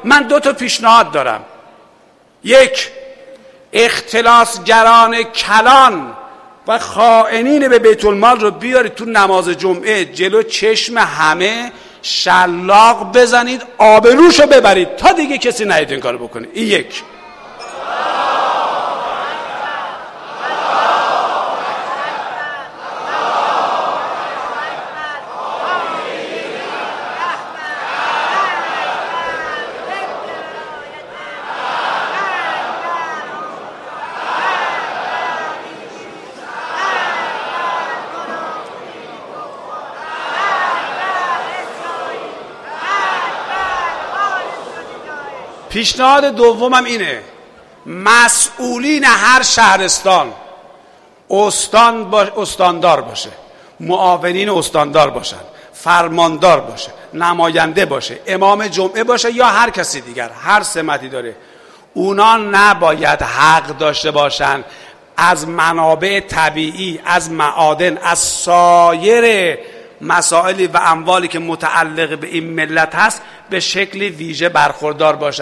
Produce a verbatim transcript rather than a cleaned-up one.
من دو تا پیشنهاد دارم. یک، اختلاسگران کلان و خائنین به بیت المال رو بیارید تو نماز جمعه جلو چشم همه شلاق بزنید، آبروشو ببرید تا دیگه کسی نهید این کارو بکنه. این یک. پیشنهاد دومم اینه، مسئولین هر شهرستان استان باش، استاندار باشه، معاونین استاندار باشن، فرماندار باشه، نماینده باشه، امام جمعه باشه یا هر کسی دیگر، هر سمتی داره، اونا نباید حق داشته باشن از منابع طبیعی، از معادن، از سایر مسائلی و اموالی که متعلق به این ملت هست به شکل ویژه برخوردار باشن.